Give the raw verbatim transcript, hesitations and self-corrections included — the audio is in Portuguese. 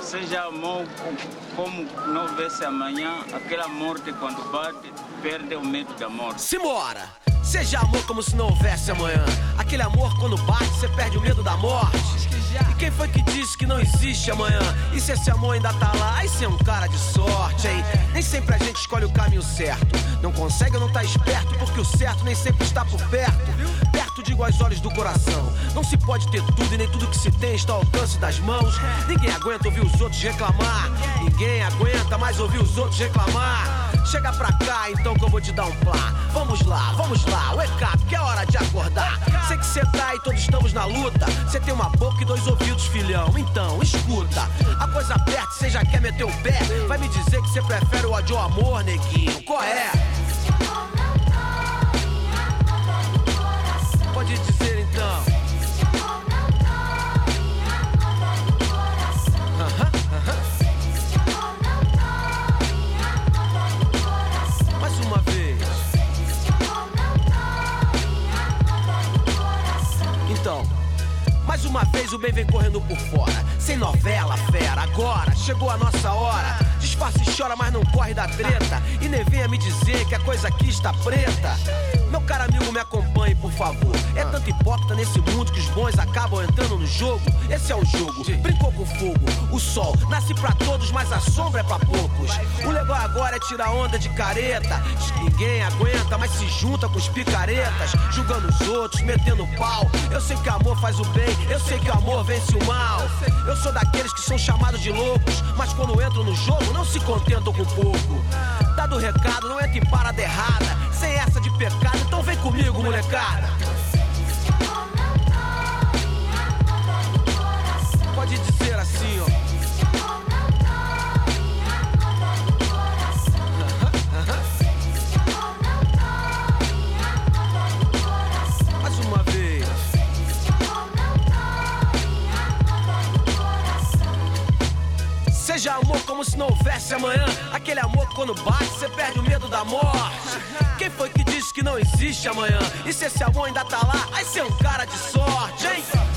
seja amor como não houvesse amanhã, aquela morte quando bate, perde o medo da morte. Simbora! Seja amor como se não houvesse amanhã. Aquele amor quando bate, você perde o medo da morte. E quem foi que disse que não existe amanhã? E se esse amor ainda tá lá, aí cê é um cara de sorte, hein? Nem sempre a gente escolhe o caminho certo. Não consegue ou não tá esperto, porque o certo nem sempre está por perto. Perto digo aos olhos do coração. Não se pode ter tudo e nem tudo que se tem está ao alcance das mãos. Ninguém aguenta ouvir os outros reclamar. Ninguém aguenta mais ouvir os outros reclamar. Chega pra cá então que eu vou te dar um plá. Vamos lá, vamos lá, wake up, que é hora de acordar. Sei que cê tá e todos estamos na luta. Cê tem uma boca e dois ouvidos, filhão, então escuta. A coisa aperta e cê já quer meter o pé. Vai me dizer que cê prefere o ódio ao amor, neguinho, qual é? Pode dizer então. Aham, aham. Mais uma vez. Então, mais uma vez o bem vem correndo por fora. Sem novela, fera, agora chegou a nossa hora. Disfarça e chora, mas não corre da treta. E nem venha me dizer que a coisa aqui está preta. Meu caro amigo, me acompanhe, por favor. É tanto hipócrita nesse mundo que os bons acabam entrando no jogo. Esse é o jogo, brincou com fogo. O sol nasce pra todos, mas a sombra é pra poucos. O legal agora é tirar onda de careta. Diz que ninguém aguenta, mas se junta com os picaretas, julgando os outros, metendo pau. Eu sei que o amor faz o bem, eu sei que o amor vence o mal. Eu sou daqueles que são chamados de loucos, mas quando entram no jogo não se contentam com pouco. Dado o recado, não entre em parada errada. Sem essa de pecado, então vem comigo, molecada. Pode dizer assim, ó. Mais uma vez. Seja amor como se não houvesse amanhã. Aquele amor que quando bate, você perde o medo da morte. Quem foi que disse que não existe amanhã? E se esse amor ainda tá lá, aí cê é um cara de sorte, hein?